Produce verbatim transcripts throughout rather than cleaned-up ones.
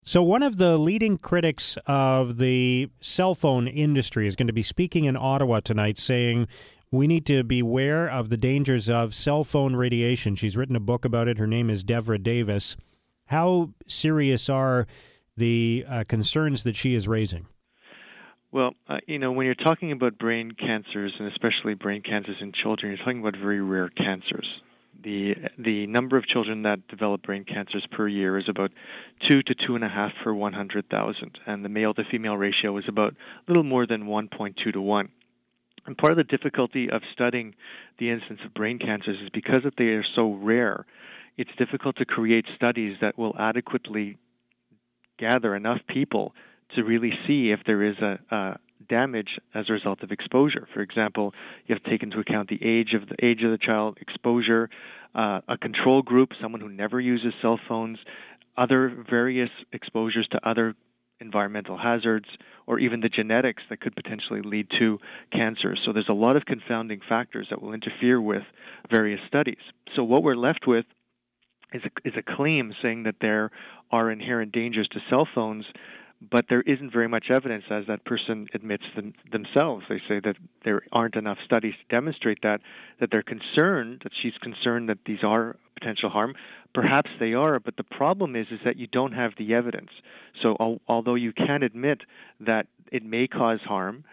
So one of the leading critics of the cell phone industry is going to be speaking in Ottawa tonight, saying we need to beware of the dangers of cell phone radiation. She's written a book about it. Her name is Devra Davis. How serious are the uh, concerns that she is raising? Well, uh, you know, when you're talking about brain cancers, and especially brain cancers in children, you're talking about very rare cancers. The the number of children that develop brain cancers per year is about two to two and a half per one hundred thousand, and the male to female ratio is about a little more than one point two to one. And part of the difficulty of studying the incidence of brain cancers is because that they are so rare, it's difficult to create studies that will adequately gather enough people to really see if there is a, a damage as a result of exposure. For example, you have to take into account the age of the age of the child, exposure, uh, a control group, someone who never uses cell phones, other various exposures to other environmental hazards, or even the genetics that could potentially lead to cancer. So there's a lot of confounding factors that will interfere with various studies. So what we're left with is a, is a claim saying that there are inherent dangers to cell phones, but there isn't very much evidence, as that person admits them, themselves. They say that there aren't enough studies to demonstrate that, that they're concerned, that she's concerned that these are potential harm. Perhaps they are, but the problem is, is that you don't have the evidence. So al- although you can admit that it may cause harm,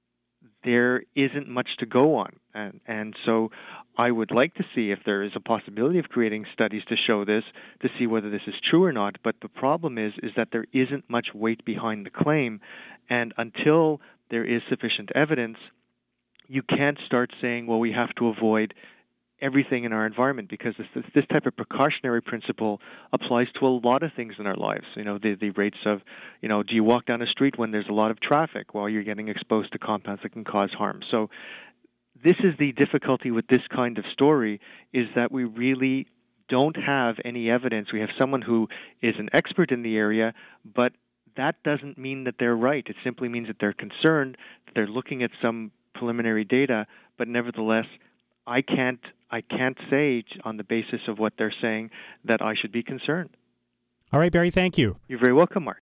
there isn't much to go on. And, and so I would like to see if there is a possibility of creating studies to show this, to see whether this is true or not. But the problem is, is that there isn't much weight behind the claim. And until there is sufficient evidence, you can't start saying, well, we have to avoid everything in our environment, because this, this type of precautionary principle applies to a lot of things in our lives. You know, the, the rates of, you know, do you walk down a street when there's a lot of traffic while you're getting exposed to compounds that can cause harm? So this is the difficulty with this kind of story, is that we really don't have any evidence. We have someone who is an expert in the area, but that doesn't mean that they're right. It simply means that they're concerned, that they're looking at some preliminary data, but nevertheless, I can't I can't say on the basis of what they're saying that I should be concerned. All right, Barry, thank you. You're very welcome, Mark.